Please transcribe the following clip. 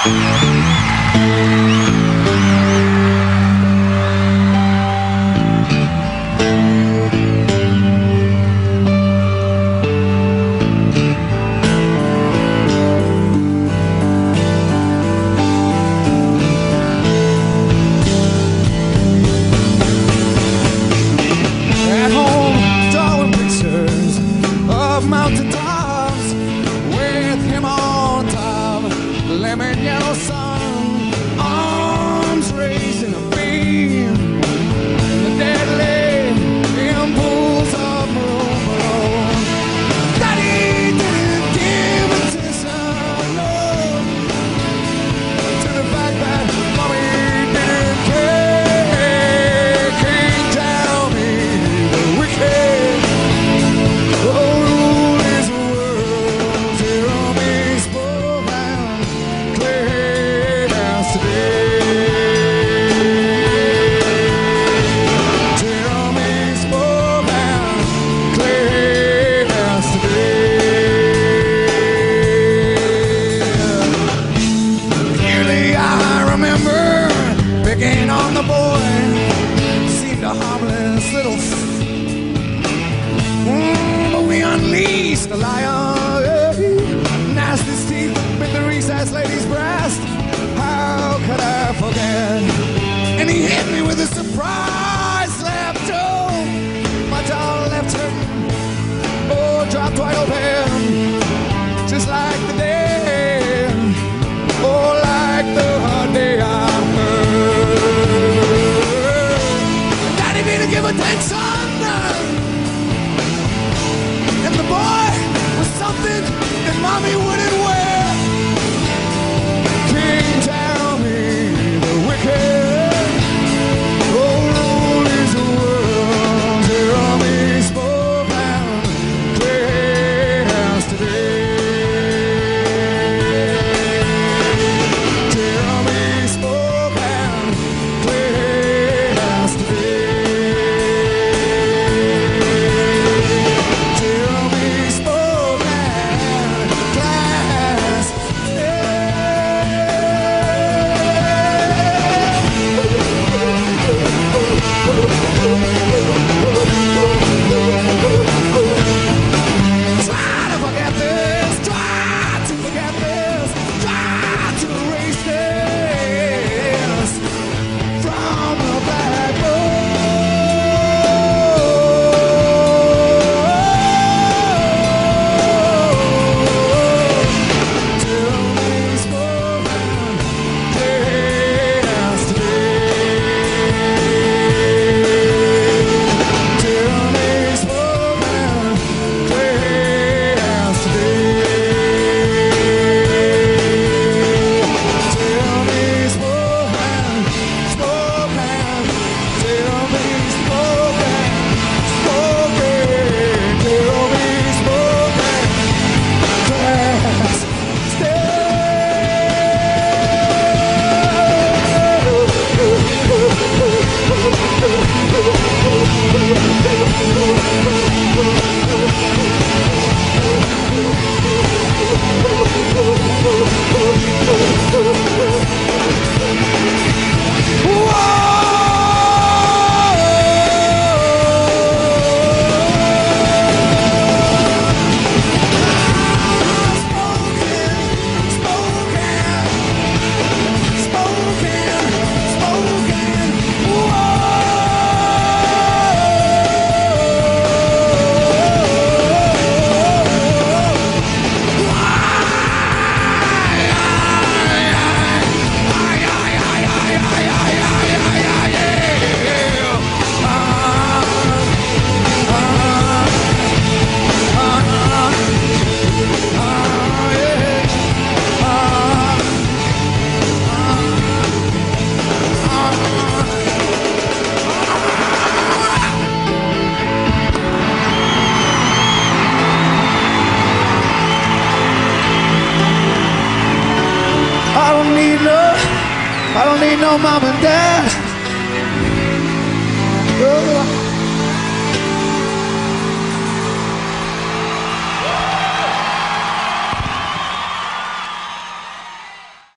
Mountain tops with him on top, lemon yellow sun, arms raising a beam, the deadly impulse of maroon balloon. Daddy didn't give attention, no, to the fact that mommy didn't care. King tell me the wicked, oh, on the boy seemed a harmless little but we unleashed the lion. Gnashed his teeth bit the recessed lady's breast. How could I forget? And he hit me with a surprise slap too. My jaw left hurting, oh, dropped wide open, just like the day, oh, like the day I give attention, and the boy was something that mommy wouldn't wear. King tell me the wicked, oh, rule is the world. Tell me spoken clear as today. Tell me spoken clear as today. I don't need no mom and dad.